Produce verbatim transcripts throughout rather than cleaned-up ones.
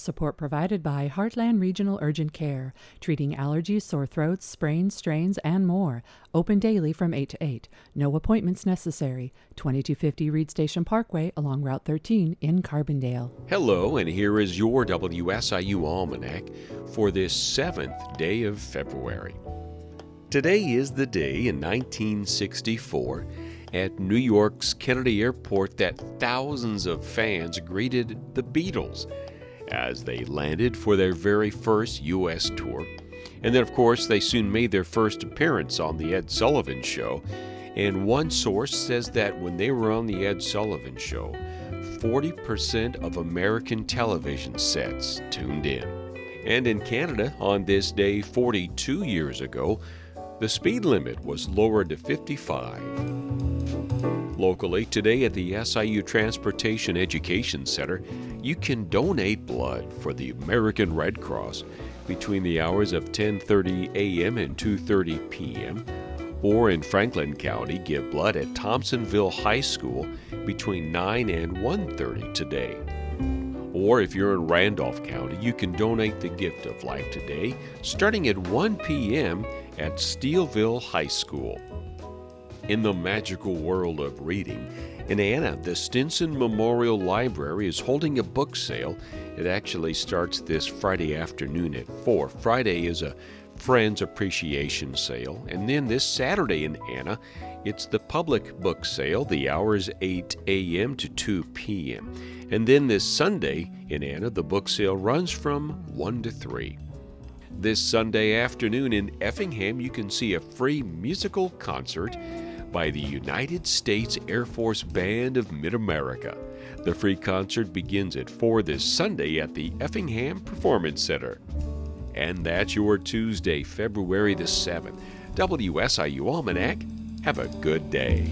Support provided by Heartland Regional Urgent Care, treating allergies, sore throats, sprains, strains, and more. Open daily from eight to eight. No appointments necessary. twenty-two fifty Reed Station Parkway along Route thirteen in Carbondale. Hello, and here is your W S I U Almanac for this seventh day of February. Today is the day in nineteen sixty-four at New York's Kennedy Airport that thousands of fans greeted the Beatles as they landed for their very first U S tour. And then, of course, they soon made their first appearance on The Ed Sullivan Show. And one source says that when they were on The Ed Sullivan Show, forty percent of American television sets tuned in. And in Canada, on this day forty-two years ago, the speed limit was lowered to fifty-five. Locally, today at the S I U Transportation Education Center, you can donate blood for the American Red Cross between the hours of ten thirty a.m. and two thirty p.m. Or in Franklin County, give blood at Thompsonville High School between nine and one thirty today. Or if you're in Randolph County, you can donate the gift of life today, starting at one p.m. at Steelville High School. In the magical world of reading, in Anna, the Stinson Memorial Library is holding a book sale. It actually starts this Friday afternoon at four. Friday is a Friends Appreciation Sale. And then this Saturday in Anna, it's the public book sale. The hour is eight a.m. to two p.m. And then this Sunday in Anna, the book sale runs from one to three. This Sunday afternoon in Effingham, you can see a free musical concert by the United States Air Force Band of Mid-America. The free concert begins at four this Sunday at the Effingham Performance Center. And that's your Tuesday, February the seventh. W S I U Almanac. Have a good day.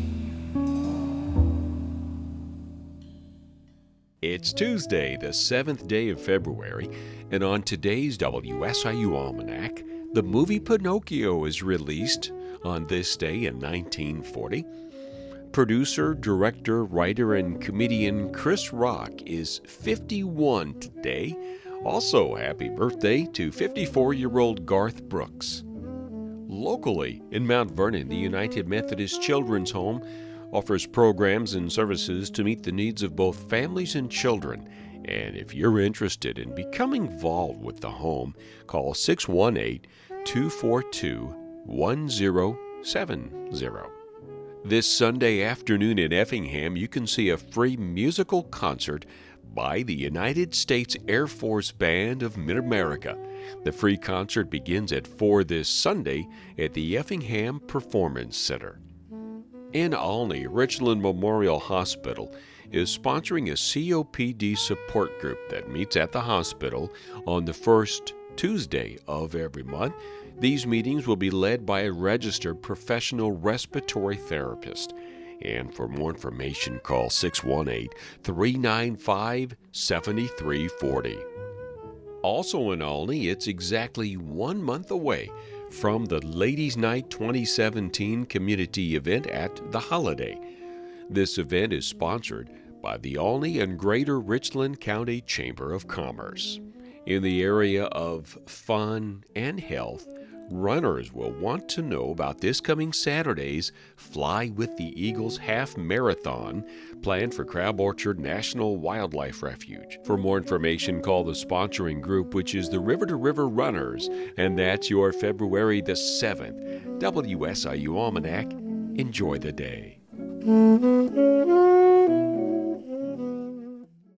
It's Tuesday, the seventh day of February, and on today's W S I U Almanac, the movie Pinocchio is released on this day in nineteen forty. Producer, director, writer, and comedian Chris Rock is fifty-one today. Also, happy birthday to fifty-four-year-old Garth Brooks. Locally, in Mount Vernon, the United Methodist Children's Home offers programs and services to meet the needs of both families and children. And if you're interested in becoming involved with the home, call six one eight, two four two, one zero seven zero. This Sunday afternoon in Effingham, you can see a free musical concert by the United States Air Force Band of Mid-America. The free concert begins at four this Sunday at the Effingham Performance Center. In Olney, Richland Memorial Hospital is sponsoring a C O P D support group that meets at the hospital on the first Tuesday of every month. These meetings will be led by a registered professional respiratory therapist. And for more information, call six one eight, three nine five, seven three four zero. Also in Olney, it's exactly one month away from the Ladies' Night twenty seventeen community event at The Holiday. This event is sponsored by the Olney and Greater Richland County Chamber of Commerce. In the area of fun and health, runners will want to know about this coming Saturday's Fly with the Eagles Half Marathon planned for Crab Orchard National Wildlife Refuge. For more information, call the sponsoring group, which is the River to River Runners, and that's your February the seventh. W S I U Almanac. Enjoy the day.